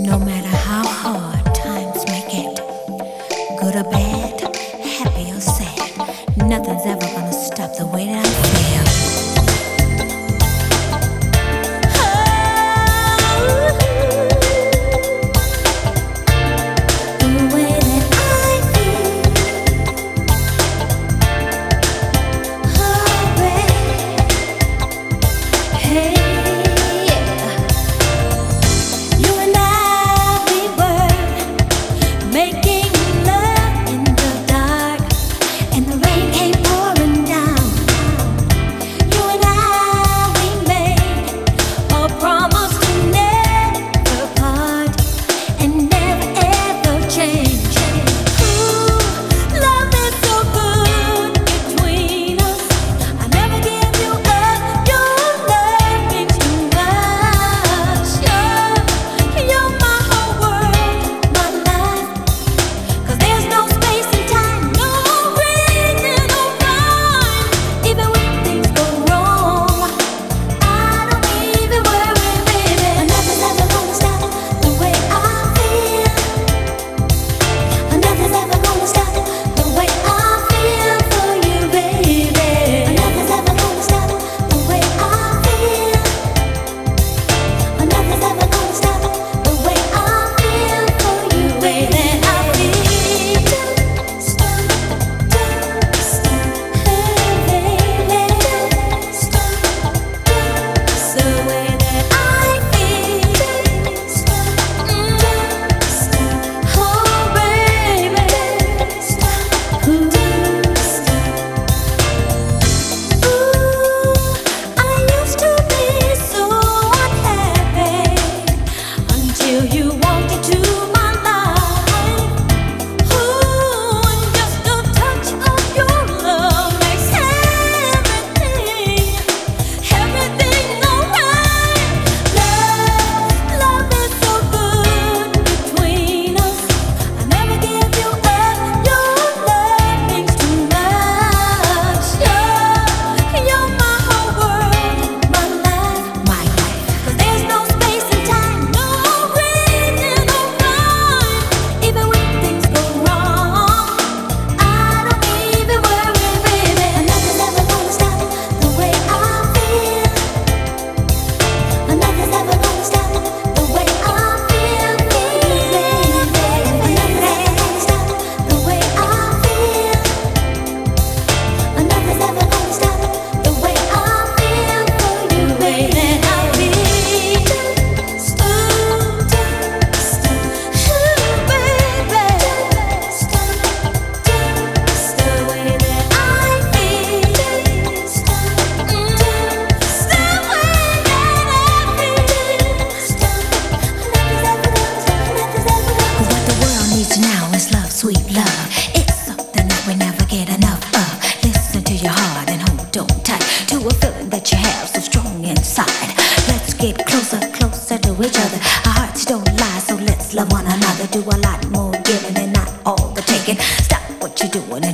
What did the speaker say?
No matter how hard times may get, good or bad, happy or sad, nothing's ever gonna stop the way that I feel. Sweet love, it's something that we never get enough of. Listen to your heart and hold on tight to a feeling that you have so strong inside. Let's get closer, closer to each other. Our hearts don't lie, so let's love one another. Do a lot more giving and not all the taking. Stop what you're doing